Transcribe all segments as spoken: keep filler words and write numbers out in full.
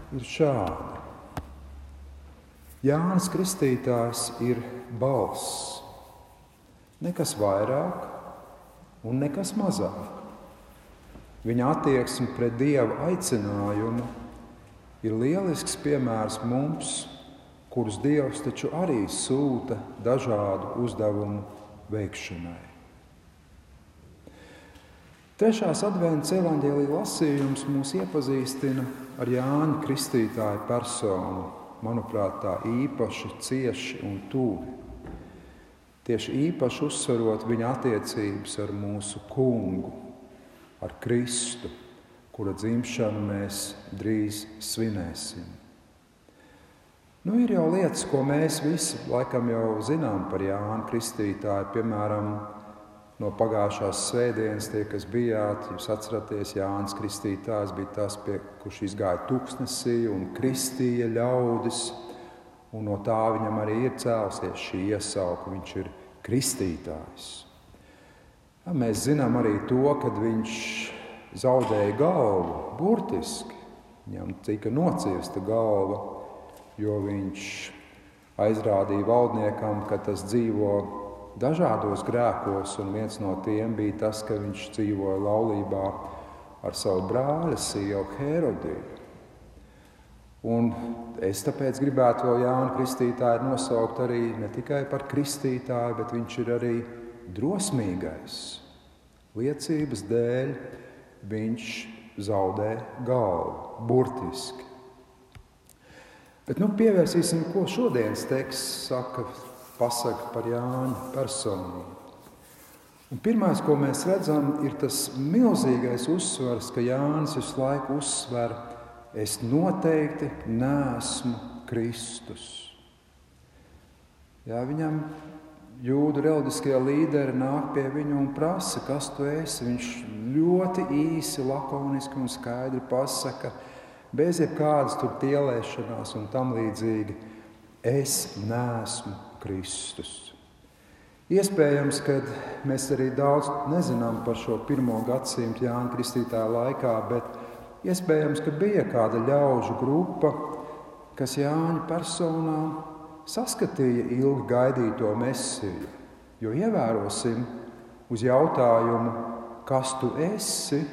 ir šāda. Jānis Kristītājs ir balss, nekas vairāk un nekas mazāk. Viņa attieksme pret Dieva aicinājumu ir lielisks piemērs mums, kurus Dievs taču arī sūta dažādu uzdevumu veikšanai. Trešās adventas evaņģēlija lasījums mūs iepazīstina ar Jāņa Kristītāja personu, manuprāt, tā īpaši cieši un tuvi. Tieši īpaši uzsverot viņa attiecības ar mūsu kungu, ar Kristu, kura dzimšanu mēs drīz svinēsim. Nu, ir jau lietas, ko mēs visi laikam jau zinām par Jāņa Kristītāju, piemēram, no pagājušās svētdienas tie, kas bijāt, jūs atceraties, Jānis Kristītājs bija tas, pie, kurš izgāja tuksnesī un kristīja ļaudis, un no tā viņam arī ir cēlusies šī iesauka, viņš ir kristītājs. Ja, mēs zinām arī to, kad viņš zaudēja galvu, burtiski, viņam tika nociesta galva, jo viņš aizrādīja valdniekam, ka tas dzīvo dažādos grēkos, un viens no tiem bija tas, ka viņš dzīvoja laulībā ar savu brāļa sievu Herodiju. Un es tāpēc gribētu vēl Jāņa Kristītāju nosaukt arī ne tikai par kristītāju, bet viņš ir arī drosmīgais. Liecības dēļ viņš zaudē galvu, burtiski. Bet nu pievērsīsim, ko šodienas teksts saka, pasaka par Jāņa personību. Un pirmais, ko mēs redzam, ir tas milzīgais uzsvars, ka Jānis visu laiku uzsver, es noteikti neesmu Kristus. Jā, viņam jūdu reliģiskie līderi nāk pie viņu un prasa, kas tu esi. Viņš ļoti īsi, lakoniski un skaidri pasaka, bez jebkādas tur tielēšanās un tam līdzīgi, es neesmu Kristus. Iespējams, ka mēs arī daudz nezinām par šo pirmo gadsimtu Jāņa Kristītāja laikā, bet iespējams, ka bija kāda ļaužu grupa, kas Jāņa personā saskatīja ilgi gaidīto Mesiju. Jo ievērosim uz jautājumu, kas tu esi,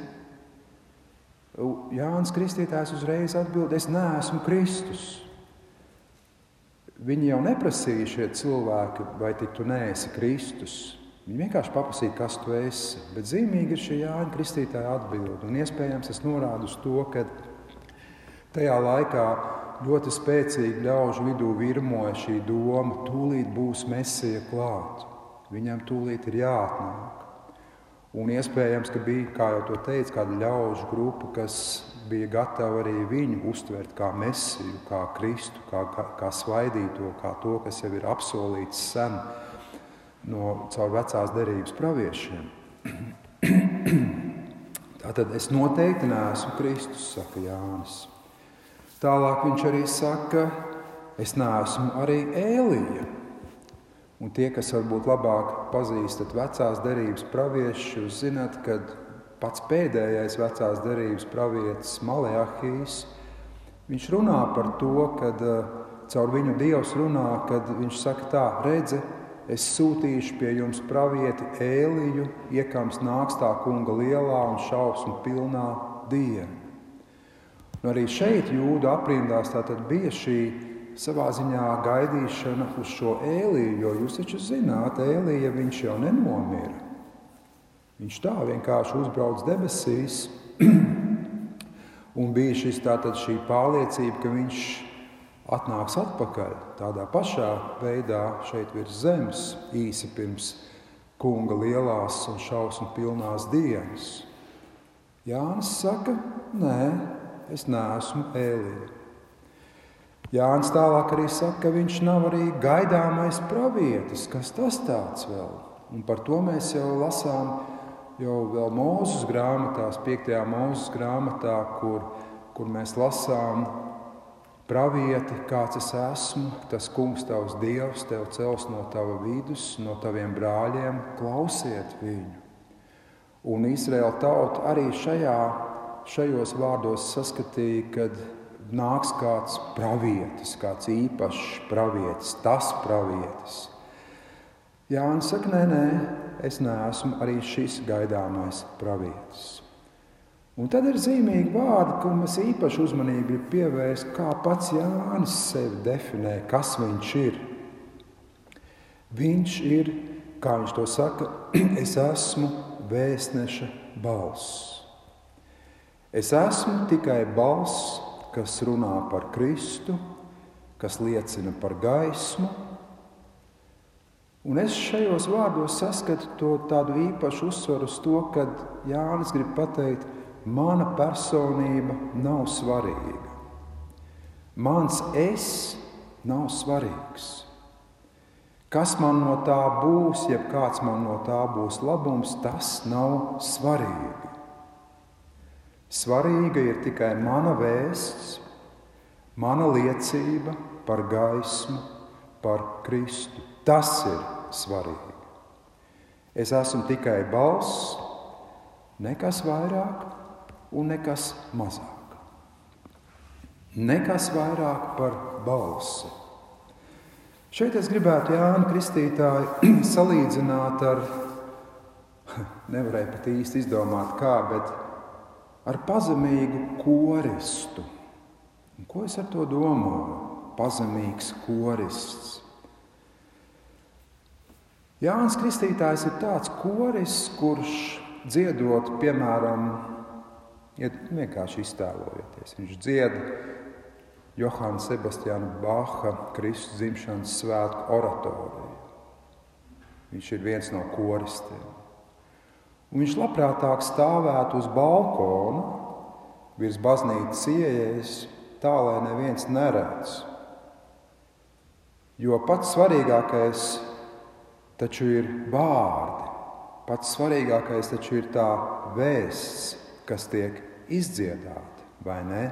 Jānis Kristītājs uzreiz atbild, es neesmu Kristus. Viņi jau neprasīja šie cilvēki, vai tik tu neesi Kristus. Viņi vienkārši paprasīja, kas tu esi. Bet zīmīgi ir šī Jāņa Kristītāja atbilde. Un iespējams es norādu uz to, ka tajā laikā ļoti spēcīgi ļaužu vidū virmoja šī doma, tūlīt būs Mesija klāt. Viņam tūlīt ir jāatnāk. Un iespējams, ka bija, kā jau to teica, kāda ļaužu grupa, kas bija gatava arī viņu uztvert kā Mesiju, kā Kristu, kā, kā, kā svaidīto, kā to, kas jau ir apsolīts sen no caur vecās derības praviešiem. Tātad es noteikti neesmu Kristus, saka Jānis. Tālāk viņš arī saka, es neesmu arī Ēlija. Un tie, kas varbūt labāk pazīstat vecās derības praviešus, jūs zināt, ka pats pēdējais vecās derības pravietis Maleahijs, viņš runā par to, kad caur viņu Dievs runā, kad viņš saka tā, redzi, es sūtīšu pie jums pravieti Ēliju, iekams nāks tā kunga lielā un šausmu pilnā diena. Un arī šeit jūdu aprindās tātad bija šī savā ziņā gaidīšana uz šo Ēliju, jo jūs taču zināt, Ēlija viņš jau nenomira. Viņš tā vienkārši uzbrauc debesīs un bija šis, tātad šī pārliecība, ka viņš atnāks atpakaļ tādā pašā veidā šeit virs zemes, īsi pirms kunga lielās un šausmu pilnās dienas. Jānis saka, nē, es neesmu Ēlija. Jānis tālāk arī saka, ka viņš nav arī gaidāmais pravietis, kas tas tāds vēl. Un par to mēs jau lasām jau vēl Mūzes grāmatās, piektajā Mūzes grāmatā, kur, kur mēs lasām pravieti, kāds es esmu, tas kungs tavs Dievs, tev cels no tava vidus, no taviem brāļiem, klausiet viņu. Un Izraēla tauta arī šajā, šajos vārdos saskatīja, kad tad nāks kāds pravietis, kāds īpašs pravietis, tas pravietis. Jānis saka, nē, nē, es neesmu arī šis gaidāmais pravietis. Un tad ir zīmīgi vārdi, ko mēs īpaši uzmanību grib pievērst, kā pats Jānis sevi definē, kas viņš ir. Viņš ir, kā viņš to saka, es esmu vēstneša balss. Es esmu tikai balss, kas runā par Kristu, kas liecina par gaismu. Un es šajos vārdos saskatu to tādu īpašu uzsvaru uz to, kad Jānis grib pateikt, mana personība nav svarīga. Mans es nav svarīgs. Kas man no tā būs, jeb kāds man no tā būs labums, tas nav svarīgi. Svarīga ir tikai mana vēsts, mana liecība par gaismu, par Kristu. Tas ir svarīgi. Es esmu tikai balss, nekas vairāk un nekas mazāk. Nekas vairāk par balsi. Šeit es gribētu Jānu Kristītāju salīdzināt ar, nevarēju pat īsti izdomāt kā, bet ar pazemīgu koristu. Un ko es ar to domāju? Pazemīgs korists. Jānis Kristītājs ir tāds korists, kurš dziedot, piemēram, ja vienkārši iztēlojieties, viņš dzied Johana Sebastiāna Baha Kristus dzimšanas svētku oratoriju. Viņš ir viens no koristiem. Un viņš labprātāk stāvētu uz balkona, virs baznīcas ieejas, tā, lai neviens neredz. Jo pats svarīgākais taču ir vārdi. Pats svarīgākais taču ir tā vēsts, kas tiek izdziedāta, vai ne?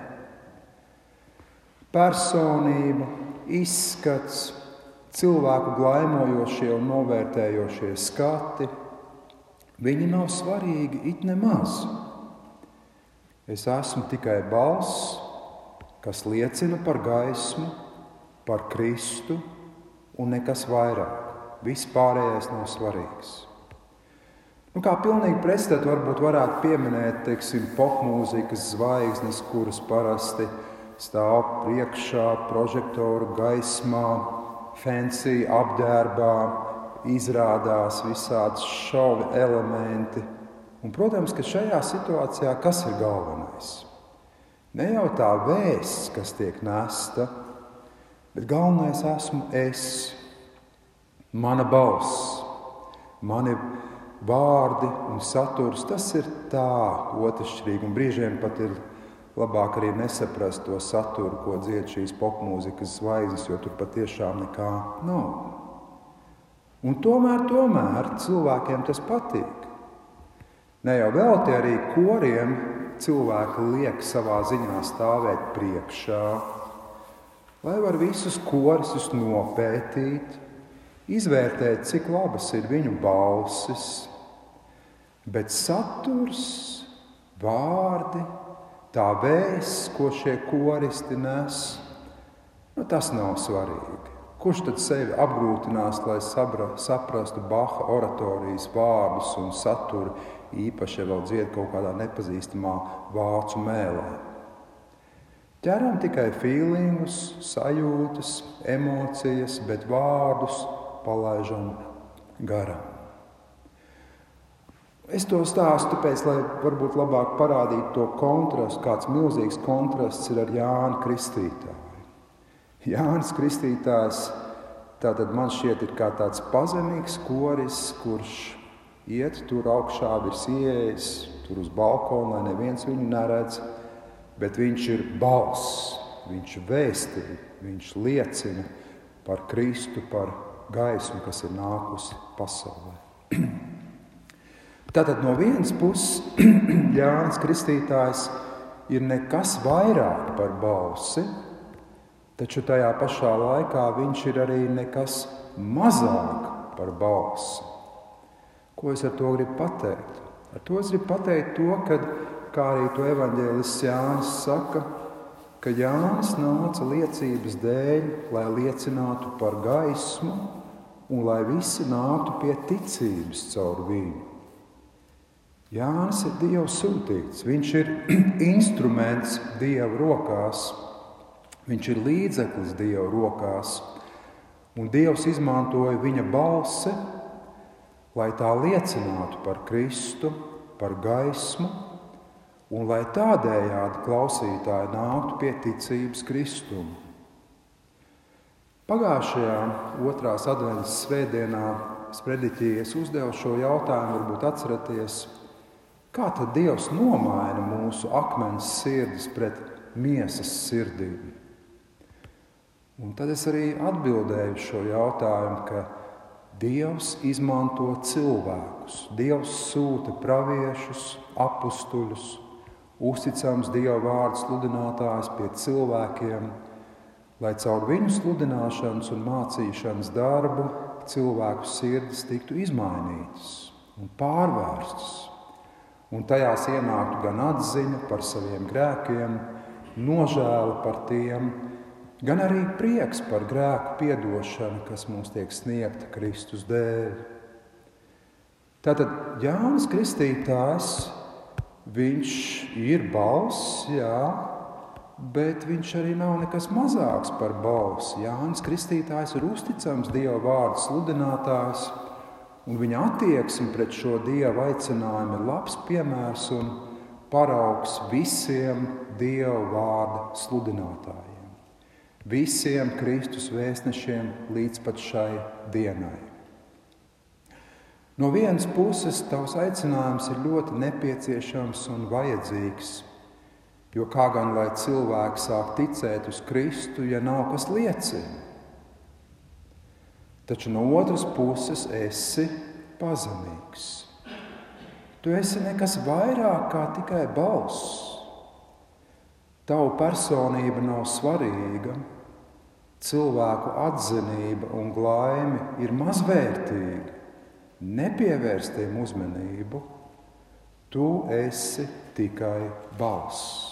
Personība, izskats, cilvēku glaimojošie un novērtējošie skati, viņi nav svarīgi it nemaz. Es esmu tikai balss, kas liecina par gaismu, par Kristu un nekas vairāk. Viss pārējais nav svarīgs. Nu, kā pilnīgi pretstatu varbūt varētu pieminēt, teiksim, popmūzikas zvaigznes, kuras parasti stāv priekšā prožektoru gaismā, fancy apģērbā, izrādās visādi šovi elementi. Un, protams, ka šajā situācijā kas ir galvenais? Ne jau tā vēsts, kas tiek nesta, bet galvenais esmu es, mana balss, mani vārdi un saturs, tas ir tā otršķirīgi, un brīžiem pat ir labāk arī nesaprast to saturu, ko dzied šīs popmūzikas zvaigznes, jo tur patiešām nekā nav. Un tomēr, tomēr cilvēkiem tas patīk. Ne jau velti arī koriem cilvēki liek savā ziņā stāvēt priekšā, lai var visus korisus nopētīt, izvērtēt, cik labas ir viņu balsis, bet saturs, vārdi, tā vēsts, ko šie koristi nes, nu, tas nav svarīgi. Kurš tad sevi apgrūtinās, lai sabra, saprastu Baha oratorijas vārdus un saturu, īpaši, ja vēl dzied kaut kādā nepazīstamā vācu mēlē? Ķeram tikai feelingus, sajūtas, emocijas, bet vārdus palaižam garām. Es to stāstu tāpēc, lai varbūt labāk parādītu to kontrastu, kāds milzīgs kontrasts ir ar Jānu Kristītāju. Jānis Kristītājs, tātad man šķiet, ir kā tāds pazemīgs koris, kurš iet tur augšā virs ieejas, tur uz balkonu, lai neviens viņu neredz, bet viņš ir balss, viņš vēstī, viņš liecina par Kristu, par gaismu, kas ir nākusi pasaulē. Tātad no vienas puses Jānis Kristītājs ir nekas vairāk par balsi, taču tajā pašā laikā viņš ir arī nekas mazāk par balsi. Ko es ar to gribu pateikt? Ar to es gribu pateikt to, ka, kā arī to evaņģēlists Jānis saka, ka Jānis nāca liecības dēļ, lai liecinātu par gaismu un lai visi nāktu pie ticības caur viņu. Jānis ir Dieva sūtīts, viņš ir instruments Dieva rokās, viņš ir līdzeklis Dieva rokās, un Dievs izmantoja viņa balsi, lai tā liecinātu par Kristu, par gaismu, un lai tādējādi klausītāji nāktu pie ticības Kristumu. Pagājušajā otrās adventas svētdienā sprediķī es uzdevu šo jautājumu, varbūt atceraties, kā tad Dievs nomaina mūsu akmens sirdis pret miesas sirdīm? Un tad es arī atbildēju šo jautājumu, ka Dievs izmanto cilvēkus. Dievs sūta praviešus, apustuļus, uzticams Dieva vārdu sludinātājus pie cilvēkiem, lai caur viņu sludināšanas un mācīšanas darbu cilvēku sirdis tiktu izmainītas un pārvērstas. Un tajās ienāktu gan atziņa par saviem grēkiem, nožēla par tiem, gan arī prieks par grēku piedošanu, kas mums tiek sniegta Kristus dēļ. Tātad Jānis Kristītājs, viņš ir balss, jā, bet viņš arī nav nekas mazāks par balsi. Jānis Kristītājs ir uzticams Dieva vārdu sludinātājs, un viņa attieksme pret šo Dieva aicinājumu ir labs piemērs un paraugs visiem Dieva vārda sludinātājiem. Visiem Kristus vēstnešiem līdz pat šai dienai. No vienas puses tavs aicinājums ir ļoti nepieciešams un vajadzīgs, jo kā gan lai cilvēki sāk ticēt uz Kristu, ja nav kas liecina? Taču no otras puses esi pazemīgs. Tu esi nekas vairāk kā tikai balss. Tavu personība nav svarīga, cilvēku atzinība un glaime ir mazvērtīga. Nepievērs tiem uzmanību, tu esi tikai balss.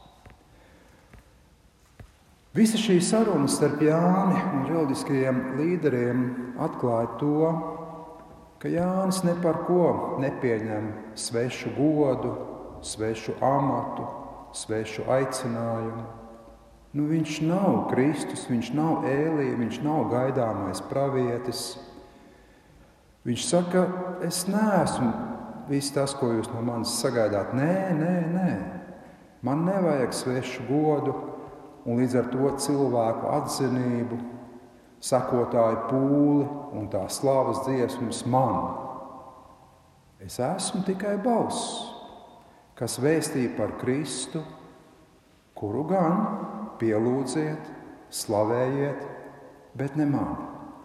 Visa šī saruna starp Jāni un reliģiskajiem līderiem atklāja to, ka Jānis ne par ko nepieņem svešu godu, svešu amatu, svešu aicinājumu. Nu, viņš nav Kristus, viņš nav Ēlija, viņš nav gaidāmais pravietis. Viņš saka, es neesmu viss tas, ko jūs no manis sagaidāt. Nē, nē, nē. Man nevajag svešu godu un līdz ar to cilvēku atzinību, sakotāju pūli un tā slavas dziesmas man. Es esmu tikai balss, kas vēstīja par Kristu, kuru gan pielūdziet, slavējiet, bet ne mani.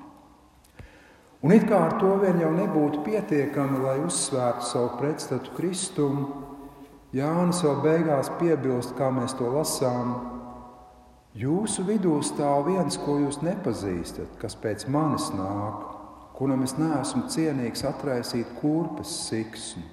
Un it kā ar to vien jau nebūtu pietiekami, lai uzsvērtu savu pretstatu Kristumu, Jānis vēl beigās piebilst, kā mēs to lasām, jūsu vidū stāv viens, ko jūs nepazīstat, kas pēc manis nāk, kuram es neesmu cienīgs atraisīt kurpes siksnu.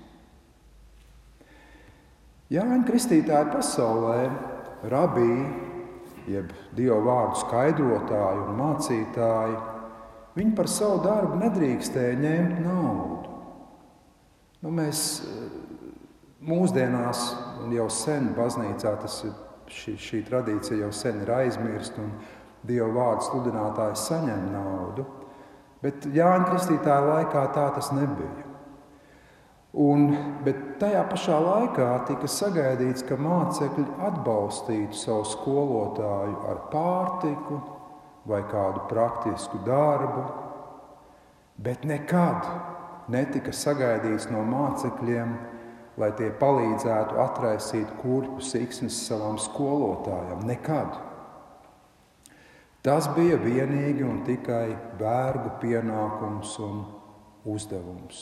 Jāņa Kristītāja pasaulē rabī, jeb Dieva vārdu skaidrotāji un mācītāji, viņi par savu darbu nedrīkstēja ņemt naudu. Nu, mēs mūsdienās un jau sen baznīcā tas, šī, šī tradīcija jau sen ir aizmirst un Dieva vārdu sludinātāji saņem naudu, bet Jāņa Kristītāja laikā tā tas nebija. Un, bet tajā pašā laikā tika sagaidīts, ka mācekļi atbalstītu savu skolotāju ar pārtiku vai kādu praktisku darbu, bet nekad netika sagaidīts no mācekļiem, lai tie palīdzētu atraisīt kurpu siksnes savam skolotājam. Nekad. Tas bija vienīgi un tikai vergu pienākums un uzdevums.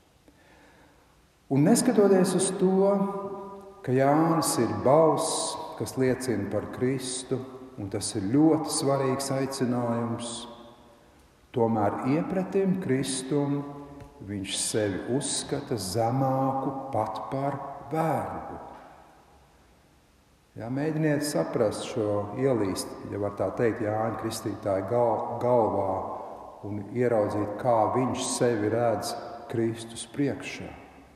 Un neskatoties uz to, ka Jānis ir balss, kas liecina par Kristu, un tas ir ļoti svarīgs aicinājums, tomēr iepretim Kristum viņš sevi uzskata zemāku pat par vergu. Jā, mēģiniet saprast šo ielīst, ja var tā teikt, Jāņa Kristītāja gal, galvā un ieraudzīt, kā viņš sevi redz Kristus priekšā.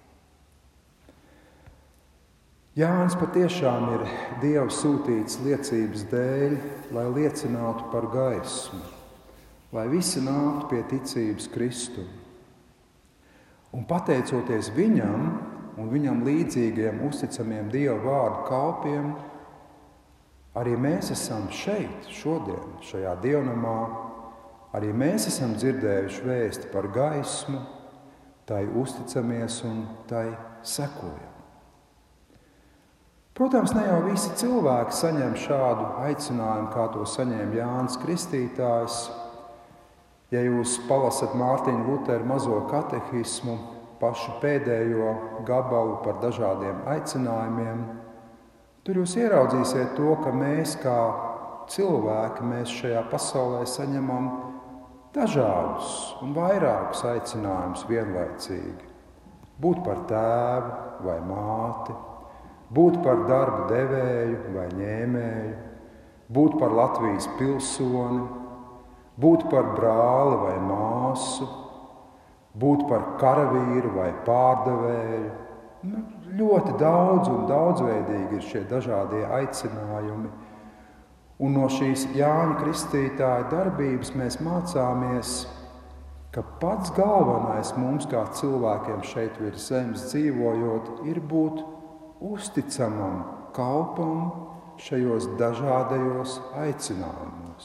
Jānis patiešām ir Dieva sūtīts liecības dēļ, lai liecinātu par gaismu, lai visi nāktu pie ticības Kristum. Un pateicoties viņam un viņam līdzīgiem uzticamiem Dieva vārdu kalpiem, arī mēs esam šeit, šodien, šajā dievnamā, arī mēs esam dzirdējuši vēsti par gaismu, tai uzticamies un tai sekojam. Protams, ne jau visi cilvēki saņem šādu aicinājumu, kā to saņēma Jānis Kristītājs. Ja jūs palasat Mārtiņa Lutera mazo katehismu, pašu pēdējo gabalu par dažādiem aicinājumiem, tur jūs ieraudzīsiet to, ka mēs kā cilvēki, mēs šajā pasaulē saņemam dažādus un vairākus aicinājumus vienlaicīgi. Būt par tēvu vai māti, būt par darba devēju vai ņēmēju, būt par Latvijas pilsoni, būt par brāli vai māsu, būt par karavīru vai pārdevēju. Nu, ļoti daudz un daudzveidīgi ir šie dažādie aicinājumi. Un no šīs Jāņa Kristītāja darbības mēs mācāmies, ka pats galvenais mums kā cilvēkiem šeit virs zemes dzīvojot ir būt uzticamam kalpam šajos dažādajos aicinājumos.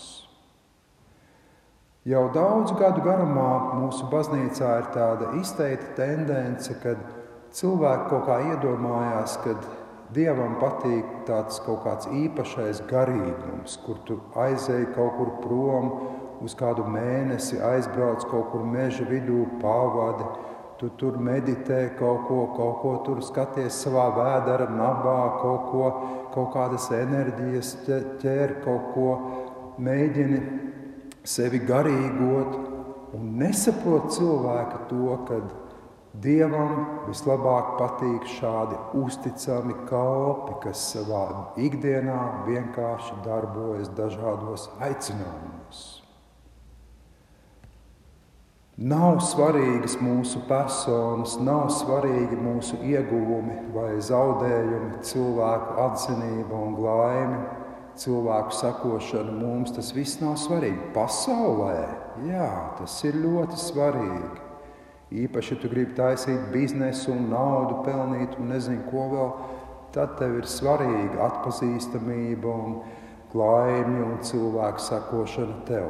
Jau daudz gadu garumā mūsu baznīcā ir tāda izteikta tendence, kad cilvēki kaut kā iedomājās, kad Dievam patīk tāds kaut kāds īpašais garīgums, kur tu aizēji kaut kur prom uz kādu mēnesi, aizbrauc kaut kur meža vidū, pavadi, tu tur meditē kaut ko, kaut ko tur skaties savā vēdera nabā, kaut ko, kaut kādas enerģijas ķer, kaut ko mēģini sevi garīgot un nesaprot cilvēki to, kad Dievam vislabāk patīk šādi uzticami kalpi, kas savā ikdienā vienkārši darbojas dažādos aicinājumos. Nav svarīgas mūsu personas, nav svarīgi mūsu ieguvumi vai zaudējumi, cilvēku atzinība un laime, cilvēku sekošana mums, tas viss nav svarīgi. Pasaulē, jā, tas ir ļoti svarīgi. Īpaši, ja tu gribi taisīt biznesu un naudu pelnīt un nezinu ko vēl, tad tev ir svarīga atpazīstamība un laime un cilvēku sekošana tev.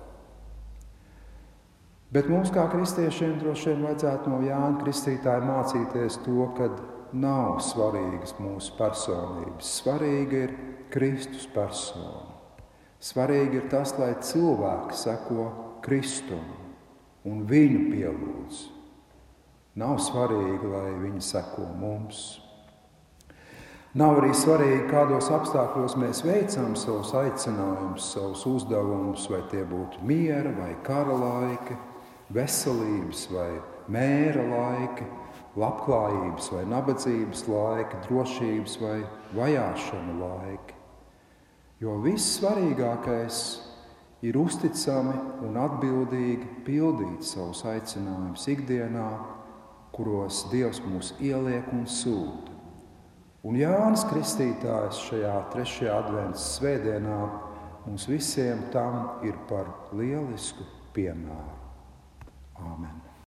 Bet mums kā kristiešiem droši vien vajadzētu no Jāņa Kristītāja mācīties to, ka nav svarīgas mūsu personības. Svarīga ir Kristus persona. Svarīgi ir tas, lai cilvēki seko Kristum un viņu pielūdz. Nav svarīgi, lai viņi seko mums. Nav arī svarīgi, kādos apstākļos mēs veicam savus aicinājumus, savus uzdevumus, vai tie būtu miera vai kara laiki, veselības vai mēra laiki, labklājības vai nabadzības laiki, drošības vai vajāšana laiki. Jo viss svarīgākais ir uzticami un atbildīgi pildīt savus aicinājumus ikdienā, kuros Dievs mūs ieliek un sūta. Un Jānis Kristītājs šajā trešajā adventas svētdienā mums visiem tam ir par lielisku piemēru. Āmen.